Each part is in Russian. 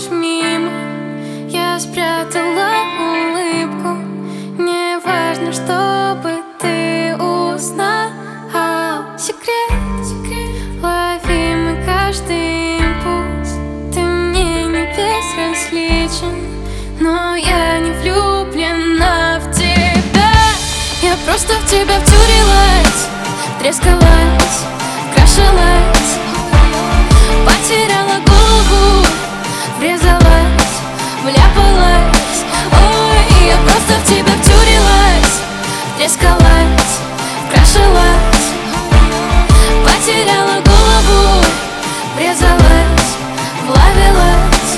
проходишь мимо, я спрятала улыбку. Мне важно, чтобы ты узнал секрет, ловимый каждый импульс. Ты мне не безразличен, но я не влюблена в тебя. Я просто в тебя втюрилась, трескалась, крашилась, потеряла голову, врезалась, вляпалась. Ой, я просто в тебя втюрилась, трескалась, крашилась, потеряла голову, врезалась, влавилась.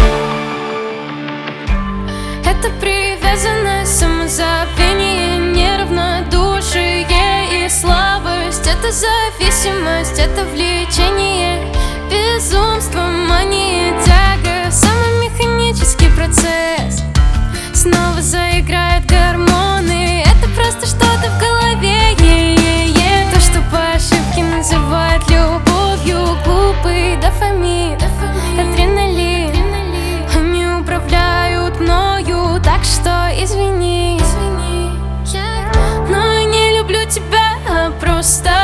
Это привязанность, самозабвение, неравнодушие и слабость. Это зависимость, это влечение, безумство, мания, тяга. Самый механический процесс. Снова заиграют гормоны. Это просто что-то в голове. То, что по ошибке называют любовью. Глупый дофамин, адреналин. Они управляют мною, так что извини. Но я не люблю тебя, просто